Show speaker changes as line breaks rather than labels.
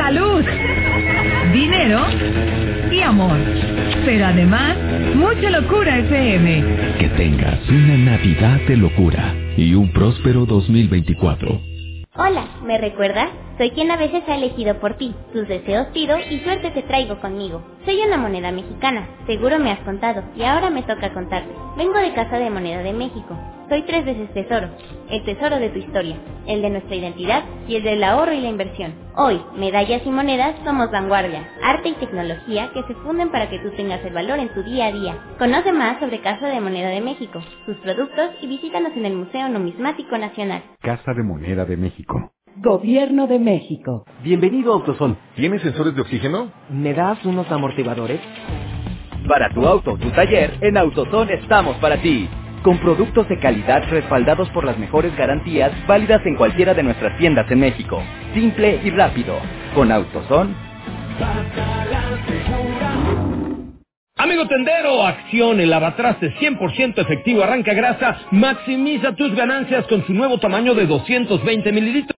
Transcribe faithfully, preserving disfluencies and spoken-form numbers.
salud, dinero y amor. Pero además, mucha locura F M.
Que tengas una Navidad de locura y un próspero dos mil veinticuatro.
Hola, ¿me recuerdas? Soy quien a veces ha elegido por ti. Tus deseos pido y suerte te traigo conmigo. Soy una moneda mexicana, seguro me has contado, y ahora me toca contarte. Vengo de Casa de Moneda de México. Soy tres veces tesoro, el tesoro de tu historia, el de nuestra identidad y el del ahorro y la inversión. Hoy, medallas y monedas somos vanguardia, arte y tecnología que se funden para que tú tengas el valor en tu día a día. Conoce más sobre Casa de Moneda de México, sus productos y visítanos en el Museo Numismático Nacional.
Casa de Moneda de México.
Gobierno de México.
Bienvenido a AutoZone.
¿Tienes sensores de oxígeno?
¿Me das unos amortiguadores? Para tu auto, tu taller, en AutoZone estamos para ti. Con productos de calidad respaldados por las mejores garantías, válidas en cualquiera de nuestras tiendas en México. Simple y rápido. Con AutoZone.
Amigo tendero, acción, el lavatrastes cien por ciento efectivo arranca grasa, maximiza tus ganancias con su nuevo tamaño de doscientos veinte mililitros.